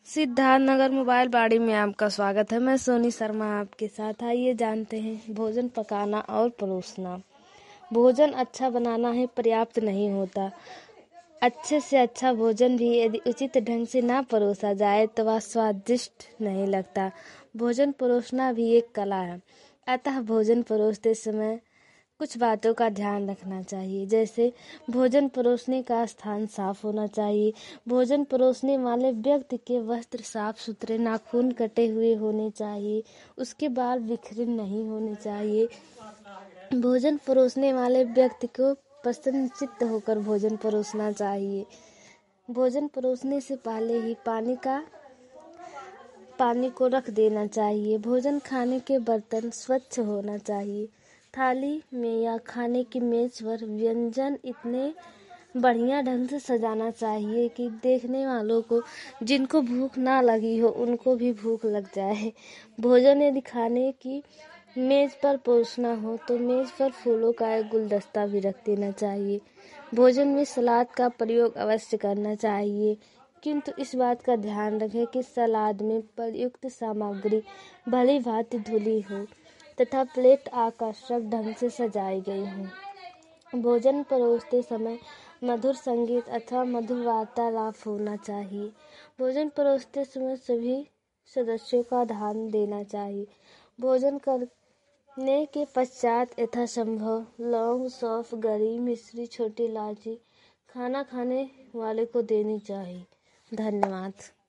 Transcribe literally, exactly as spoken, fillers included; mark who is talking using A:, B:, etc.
A: Siddharth Nagar mobile बाड़ी में आपका स्वागत है। मैं सोनी शर्मा आपके साथ। आइए जानते हैं भोजन पकाना और परोसना। भोजन अच्छा बनाना है पर्याप्त नहीं होता। अच्छे से अच्छा भोजन भी यदि उचित ढंग से ना परोसा जाए तो वह स्वादिष्ट नहीं लगता। भोजन परोसना भी एक कला है, अतः भोजन परोसते समय कुछ बातों का ध्यान रखना चाहिए। जैसे भोजन परोसने का स्थान साफ होना चाहिए। भोजन परोसने वाले व्यक्ति के वस्त्र साफ सुथरे, नाखून कटे हुए होने चाहिए, उसके बाल बिखरे नहीं होने चाहिए। भोजन परोसने वाले व्यक्ति को प्रसन्नचित्त होकर भोजन परोसना चाहिए। भोजन परोसने से पहले ही पानी का पानी को रख देना चाहिए। भोजन खाने के बर्तन स्वच्छ होना चाहिए। थाली में या खाने की मेज पर व्यंजन इतने बढ़िया ढंग से सजाना चाहिए कि देखने वालों को, जिनको भूख ना लगी हो, उनको भी भूख लग जाए। भोजन यदि खाने की मेज पर परोसना हो तो मेज पर फूलों का एक गुलदस्ता भी रख देना चाहिए। भोजन में सलाद का प्रयोग अवश्य करना चाहिए, किंतु इस बात का ध्यान रखें कि सलाद में प्रयुक्त सामग्री भली भांति धुली हो तथा प्लेट आकर्षक ढंग से सजाई गई हो। भोजन परोसते समय मधुर संगीत अथवा मधुर वार्तालाप होना चाहिए। भोजन परोसते समय सभी सदस्यों का ध्यान देना चाहिए। भोजन करने के पश्चात यथासंभव लौंग, सौंफ, गरी, मिश्री, छोटी इलायची खाना खाने वाले को देनी चाहिए। धन्यवाद।